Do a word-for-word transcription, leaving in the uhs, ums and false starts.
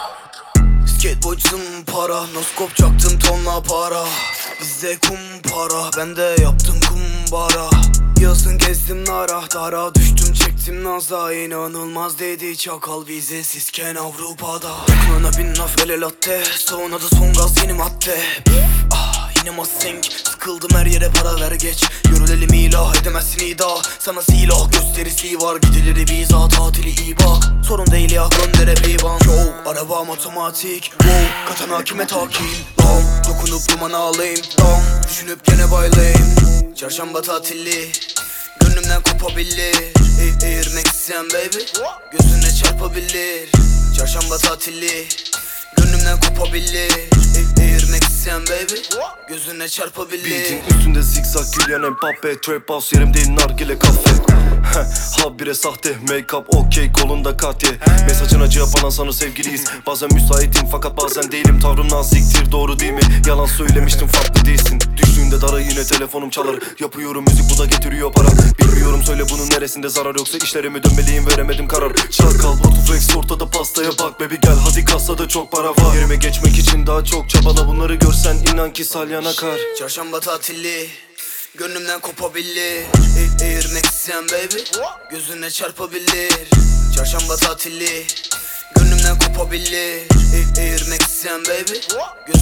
Skateboard para, noskop çaktım tonla para. Bizde kumpara, ben de yaptım kumbara. Yazın gezdim nara, dara düştüm çektim naza. İnanılmaz dedi çakal bize sizken Avrupa'da. Yakınına bin laf ele latte, sonra da son gaz yeni madde. Ah yine masing, sıkıldım her yere para ver geç. Görülelim ilah edemezsin ida, sana silah gösterisi var. Gidileri biza tatili iyi bak, sorun değil ya gönder hep iban. Yo araba matematik, wow katana kime takim. Lam dokunup duman alayım, dam düşünüp gene baylayayım. Çarşamba tatili, gönlümden kopabilir. Air Max'en baby, gözüne çarpabilir. Çarşamba tatili, gönlümden kopabilir. Air Max'en baby, gözüne çarpabilir. Beat'in üstünde zigzag yürüyen Mbappe. Trap house yerim değil nargile kafe. Habire sahte make-up okey kolunda katye. Mesajına cevap alan sana sevgiliyiz. Bazen müsaitim fakat bazen değilim. Tavrım naziktir doğru değil mi? Yalan söylemiştim farklı değilsin. Düştüğünde dara yine telefonum çalar. Yapıyorum müzik bu da getiriyor para. Bilmiyorum söyle bunun neresinde zarar, yoksa işlerimi dönmeliyim veremedim karar. Çakal Botuflex ortada pastaya bak baby gel hadi kasada çok para var. Yerime geçmek için daha çok çabala, bunları görsen inan ki salyan akar. Çarşamba tatili, gönlümden kopabilir. Air Max'en baby, gözüne çarpabilir. Çarşamba tatili, gönlümden kopabilir. Air Max'en baby, gözüne